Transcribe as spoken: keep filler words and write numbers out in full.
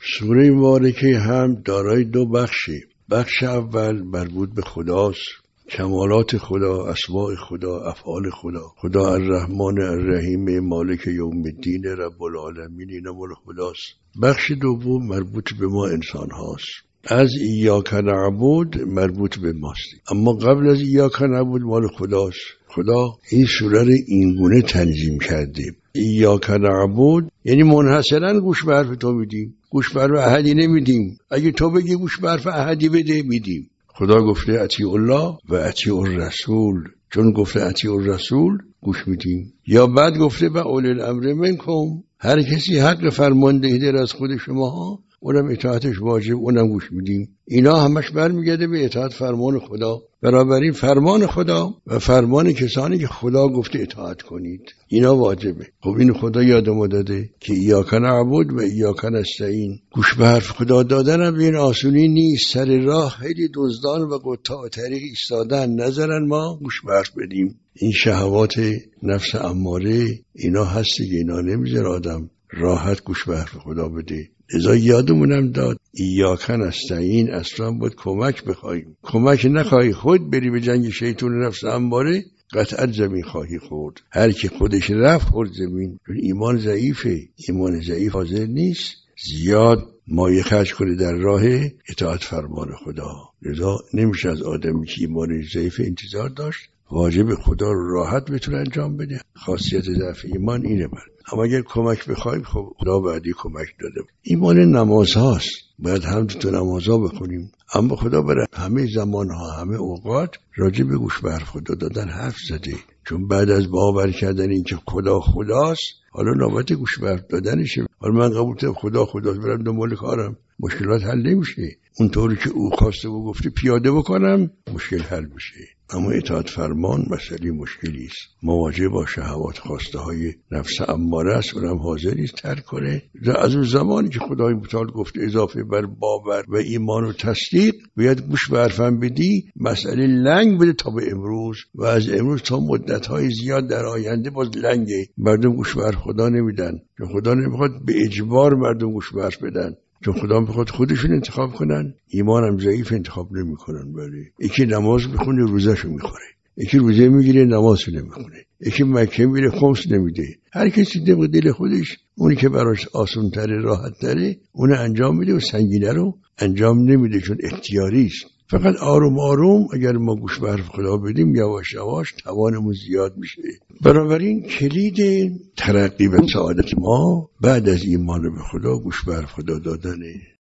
سوره مبارکه هم دارای دو بخشه. بخش اول مربوط به خداست، کمالات خدا، اسماء خدا، افعال خدا. خدا الرحمن الرحیم مالک یوم الدین رب العالمین، اینا مال خداست. بخش دوم مربوط به ما انسان هاست. از ایاک نعبد مربوط به ماست، اما قبل از ایاک نعبد مال خداست. خدا این سوره رو اینگونه تنظیم کرده: ایاک نعبد یعنی منحصرا گوش به حرف تو میدیم، گوش به حرف احدی نمیدیم. اگه تو بگی گوش به حرف احدی بده میدیم. خدا گفته اطیع الله و اطیع الرسول، چون گفته اطیع الرسول گوش میدیم. یا بعد گفته و اولی الامر منکم، هر کسی حق فرماندهی داره از خود شما، اونم اطاعتش واجب، اونم گوش میدیم. اینا همش برمیگرده به اطاعت فرمان خدا. بنابراین فرمان خدا و فرمان کسانی که خدا گفته اطاعت کنید اینا واجبه. خب این خدا یادمون داده که ایاک نعبد و ایاک نستعین. گوش به حرف خدا دادن هم این آسونی نیست. سر راه خیلی دزدان و قطاع طریق ایستادن، نذارن ما گوش به حرف بدیم. این شهوات نفس اماره اینا هستی که اینا نمیذاره آدم راحت گوش به حرف خدا بده. لذا یادمونم داد ایاک نستعین اصلا باید کمک بخوایم. کمک نخواهی خود بری به جنگ شیطان نفس اماره، قطعا زمین خواهی خورد. هر کی خودش رفت خورد زمین، چون ایمان ضعیفه. ایمان ضعیف حاضر نیست زیاد مایه خرج کنه در راه اطاعت فرمان خدا. لذا نمیشه از آدمی که ایمان ضعیف انتظار داشت واجب خدا رو راحت بتونه انجام بده. خاصیت ضعف ایمان اینه. بر اما اگر کمک بخوایم خب خدا بعدی کمک داده. ایمان نماز هاست، باید هم تو نماز ها بخونیم، اما خدا برای همه زمان ها همه اوقات راجع به گوش به حرف خدا دادن حرف زده. چون بعد از باور کردن این که خدا خداست، حالا نوبت گوش به حرف دادنشه. حالا من قبول کردم خدا خداست، برم دنبال کارم، مشکلات حل نمیشه. اونطوری که او خواسته و گفته پیاده بکنم مشکل حل بشه. اما اطاعت فرمان مسئله مشکلی است. مواجه با شهوات خواسته های نفس اماره است، اونم حاضر نیست ترک کنه. از اون زمانی که خدای متعال گفته اضافه بر باور و ایمان و تصدیق باید گوش به حرفم بدی، مسئله لنگ بده تا به امروز و از امروز تا مدت های زیاد در آینده باز لنگه. مردم گوش به حرف خدا نمیدن، چون خدا نمیخواد به اجبار مردم گوش به حرف بدن، چون خدا میخواد خودشون انتخاب کنن. ایمان هم ضعیف انتخاب نمیکنن. ولی یکی نماز میخونه روزهشو میخوره، یکی روزه میگیره نمازشو نمیخونه، یکی مکه میره خمس نمیده. هر کسی ده دل خودش اونی که براش آسان تره راحت تره اون انجام میده و سنگینه رو انجام نمیده، چون اختیاری است. فقط آروم آروم اگر ما گوش به حرف خدا بدیم یواش یواش توانمون زیاد میشه. بنابراین کلید ترقی و سعادت ما بعد از ایمان به خدا گوش به حرف خدا دادنه.